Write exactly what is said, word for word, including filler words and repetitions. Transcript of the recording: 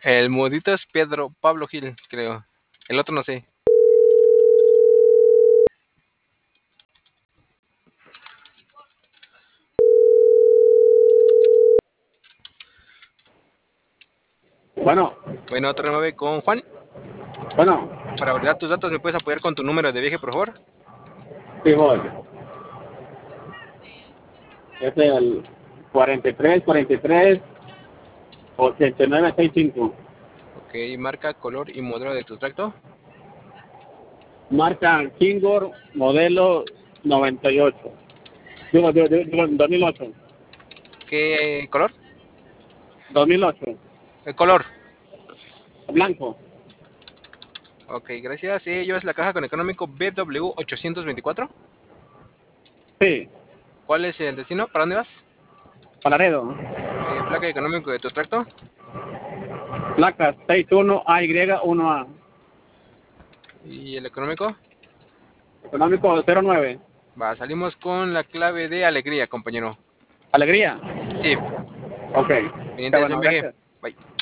El mudito es Pedro Pablo Gil, creo. El otro no sé. Bueno, Bueno, otro nueve con Juan. bueno, Para validar tus datos, ¿me puedes apoyar con tu número de viaje, por favor? sí voy. Es el cuarenta y tres, cuarenta y tres, ochenta y nueve, sesenta y cinco. Ok, marca, color y modelo de tu tracto. Marca Kingor, modelo noventa y ocho. Digo, digo, digo, digo, dos mil ocho. ¿Qué color? dos mil ocho. El color. Blanco. Ok, gracias. Sí, yo es la caja con económico B W ochocientos veinticuatro. Sí, ¿Cuál es el destino? ¿Para dónde vas? Palaredo. Ok, placa económico de tu tracto. Placa sesenta y uno A Y uno A. ¿Y el económico? Económico cero nueve. Va, salimos con la clave de alegría, compañero. Alegría. Sí, Ok. Está pendientes de un bueno, viaje. gracias. Bye.